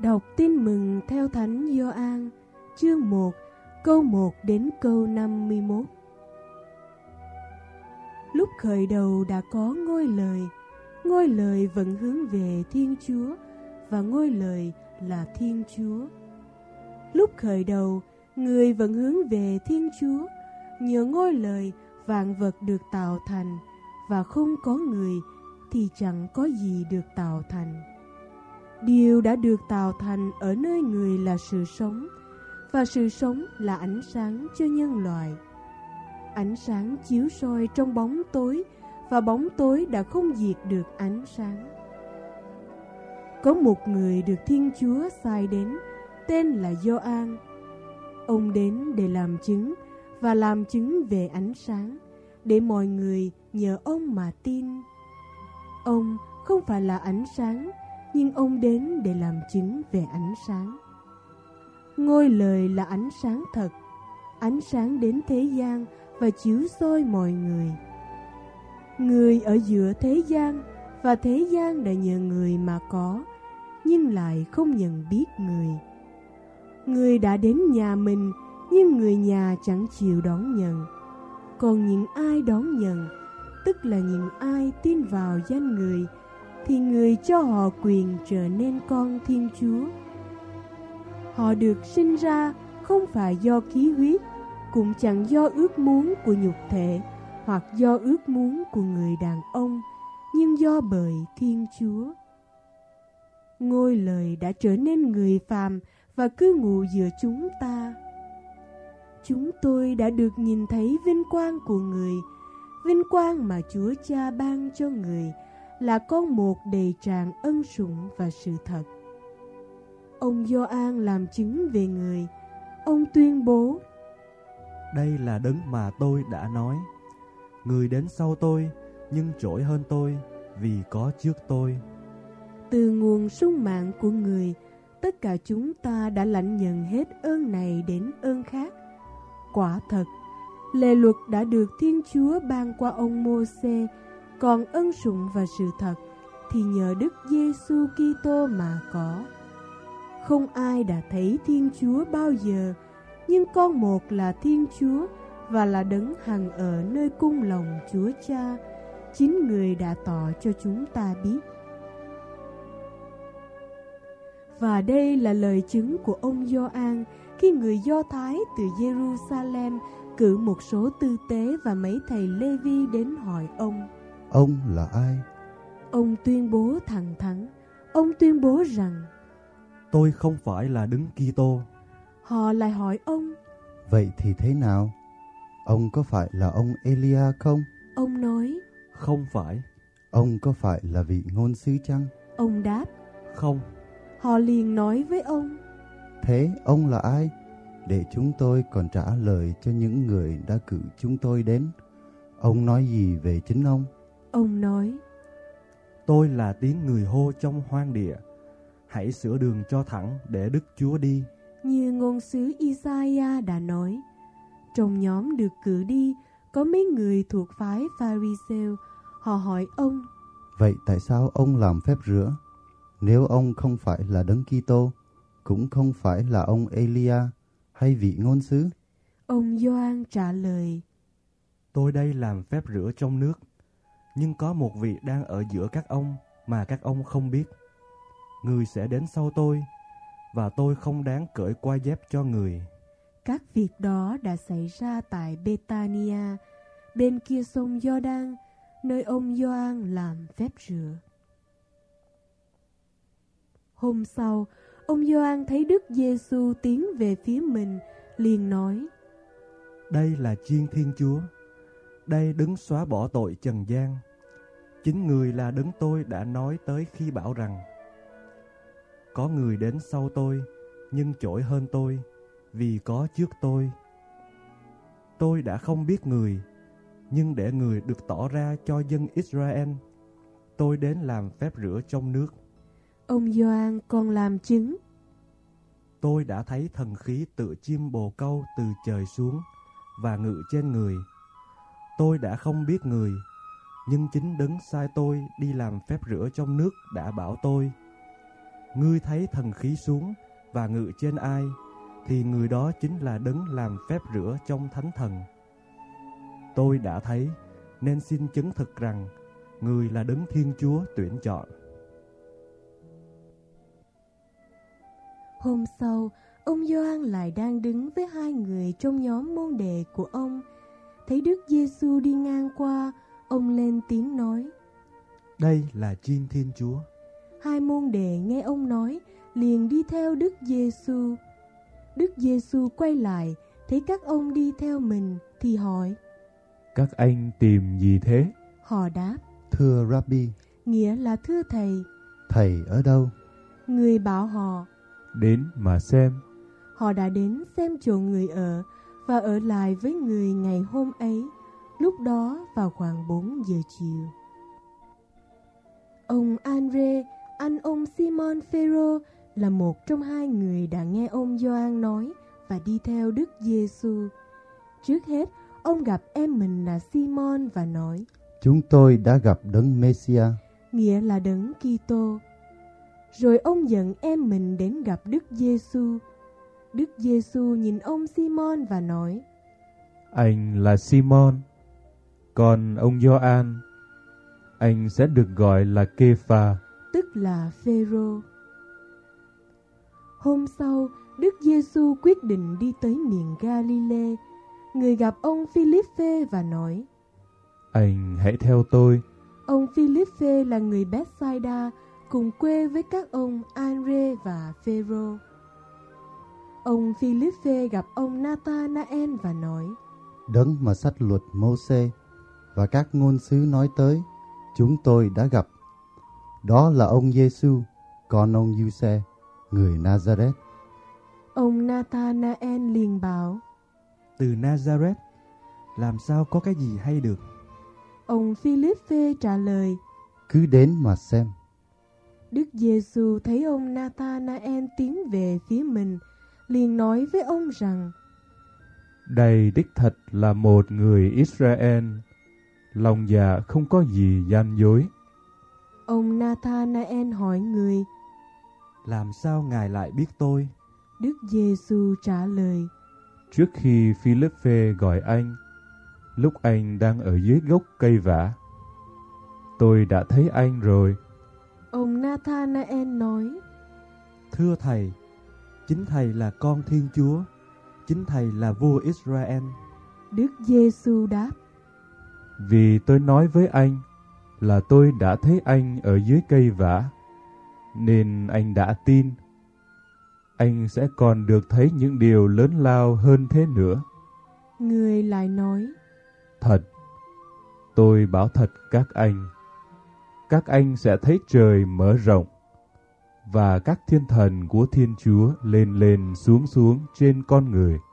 Đọc tin mừng theo Thánh Gioan, chương 1, câu 1 đến câu 51. Lúc khởi đầu đã có ngôi lời vẫn hướng về Thiên Chúa, và ngôi lời là Thiên Chúa. Lúc khởi đầu, người vẫn hướng về Thiên Chúa, nhờ ngôi lời vạn vật được tạo thành, và không có người thì chẳng có gì được tạo thành. Điều đã được tạo thành ở nơi người là sự sống, và sự sống là ánh sáng cho nhân loại. Ánh sáng chiếu soi trong bóng tối, và bóng tối đã không diệt được ánh sáng. Có một người được Thiên Chúa sai đến, tên là Gioan. Ông đến để làm chứng, và làm chứng về ánh sáng, để mọi người nhờ ông mà tin. Ông không phải là ánh sáng, nhưng ông đến để làm chứng về ánh sáng. Ngôi lời là ánh sáng thật, ánh sáng đến thế gian và chiếu soi mọi người. Người ở giữa thế gian, và thế gian đã nhờ người mà có, nhưng lại không nhận biết người. Người đã đến nhà mình, nhưng người nhà chẳng chịu đón nhận. Còn những ai đón nhận, tức là những ai tin vào danh người, thì người cho họ quyền trở nên con Thiên Chúa. Họ được sinh ra không phải do khí huyết, cũng chẳng do ước muốn của nhục thể, hoặc do ước muốn của người đàn ông, nhưng do bởi Thiên Chúa. Ngôi lời đã trở nên người phàm và cư ngụ giữa chúng ta. Chúng tôi đã được nhìn thấy vinh quang của người, vinh quang mà Chúa Cha ban cho người, là con một đầy tràn ân sủng và sự thật. Ông Gioan làm chứng về người. Ông tuyên bố: Đây là đấng mà tôi đã nói. Người đến sau tôi, nhưng trỗi hơn tôi, vì có trước tôi. Từ nguồn sung mạng của người, tất cả chúng ta đã lãnh nhận hết ơn này đến ơn khác. Quả thật, lề luật đã được Thiên Chúa ban qua ông Mô-sê, còn ân sủng và sự thật thì nhờ Đức Giê-xu Ki-tô mà có. Không ai đã thấy Thiên Chúa bao giờ, nhưng con một là Thiên Chúa, và là đấng hằng ở nơi cung lòng Chúa Cha, chính người đã tỏ cho chúng ta biết. Và đây là lời chứng của ông Gioan khi người Do Thái từ Jerusalem cử một số tư tế và mấy thầy Lê-vi đến hỏi ông là ai? Ông tuyên bố thẳng thắn. Ông tuyên bố rằng: Tôi không phải là Đấng Ki-tô. Họ lại hỏi ông: Vậy thì thế nào? Ông có phải là ông Elia không? Ông nói: Không phải. Ông có phải là vị ngôn sứ chăng? Ông đáp: Không. Họ liền nói với ông: Thế ông là ai? Để chúng tôi còn trả lời cho những người đã cử chúng tôi đến. Ông nói gì về chính ông? Ông nói: Tôi là tiếng người hô trong hoang địa, hãy sửa đường cho thẳng để Đức Chúa đi. Như ngôn sứ Isaiah đã nói, trong nhóm được cử đi có mấy người thuộc phái Pha-ri-sêu. Họ hỏi ông: Vậy tại sao ông làm phép rửa? Nếu ông không phải là Đấng Ki-tô, cũng không phải là ông Elia hay vị ngôn sứ? Ông Gioan trả lời: Tôi đây làm phép rửa trong nước, nhưng có một vị đang ở giữa các ông mà các ông không biết. Người sẽ đến sau tôi, và tôi không đáng cởi qua dép cho người. Các việc đó đã xảy ra tại Bê-ta-ni-a, bên kia sông Gio-đan, nơi ông Gioan làm phép rửa. Hôm sau, ông Gioan thấy Đức Giê-xu tiến về phía mình, liền nói: Đây là Chiên Thiên Chúa, đây Đấng xóa bỏ tội trần gian. Chính người là Đấng tôi đã nói tới khi bảo rằng: Có người đến sau tôi, nhưng trỗi hơn tôi, vì có trước tôi. Tôi đã không biết người, nhưng để người được tỏ ra cho dân Israel, tôi đến làm phép rửa trong nước. Ông Gioan còn làm chứng: Tôi đã thấy thần khí tựa chim bồ câu từ trời xuống và ngự trên người. Tôi đã không biết người, nhưng chính Đấng sai tôi đi làm phép rửa trong nước đã bảo tôi: ngươi thấy thần khí xuống và ngự trên ai, thì người đó chính là đấng làm phép rửa trong thánh thần. Tôi đã thấy, nên xin chứng thực rằng người là đấng Thiên Chúa tuyển chọn. Hôm sau, ông Gioan lại đang đứng với hai người trong nhóm môn đệ của ông. Thấy Đức Giêsu đi ngang qua, ông lên tiếng nói: Đây là Chiên Thiên Chúa. Hai môn đệ nghe ông nói, liền đi theo Đức Giêsu. Đức Giêsu quay lại, thấy các ông đi theo mình, thì hỏi: Các anh tìm gì thế? Họ đáp: Thưa Rabbi, nghĩa là thưa thầy. thầy ở đâu? Người bảo họ. Đến mà xem. Họ đã đến xem chỗ người ở và ở lại với người ngày hôm ấy, lúc đó vào khoảng 4 giờ chiều. Ông Andre, anh ông Simon Phêrô, là một trong hai người đã nghe ông Gioan nói và đi theo Đức Giêsu. Trước hết, ông gặp em mình là Simon và nói: Chúng tôi đã gặp đấng Mêsia, nghĩa là đấng Kitô. Rồi ông dẫn em mình đến gặp Đức Giêsu. Đức Giêsu nhìn ông Simon và nói: Anh là Simon, còn ông Gioan, anh sẽ được gọi là Kê-pha, tức là Phêrô. Hôm sau, Đức Giêsu quyết định đi tới miền Ga-li-lê. Người gặp ông Phi-líp-phê và nói: Anh hãy theo tôi. Ông Phi-líp-phê là người Bét-sai-đa, cùng quê với các ông An-rê và Phêrô. Ông Phi-líp-phê gặp ông Na-ta-na-en và nói: đấng mà sách luật Mô-sê và các ngôn sứ nói tới, chúng tôi đã gặp. Đó là ông Giêsu, con ông Giuse, người Nazareth. Ông Na-ta-na-en liền bảo: Từ Nazareth, làm sao có cái gì hay được? Ông Phi-líp-phê trả lời: Cứ đến mà xem. Đức Giêsu thấy ông Na-ta-na-en tiến về phía mình, liền nói với ông rằng: Đây đích thật là một người Israel, lòng dạ không có gì gian dối. Ông Na-ta-na-en hỏi người: Làm sao ngài lại biết tôi? Đức Giêsu trả lời: Trước khi Phi-líp-phê gọi anh, lúc anh đang ở dưới gốc cây vả, tôi đã thấy anh rồi. Ông Na-ta-na-en nói: Thưa thầy, chính thầy là con Thiên Chúa, chính thầy là vua Israel. Đức Giêsu đáp: Vì tôi nói với anh là tôi đã thấy anh ở dưới cây vả, nên anh đã tin. Anh sẽ còn được thấy những điều lớn lao hơn thế nữa. Người lại nói: Thật, tôi bảo thật các anh sẽ thấy trời mở rộng và các thiên thần của Thiên Chúa lên lên xuống xuống trên con người.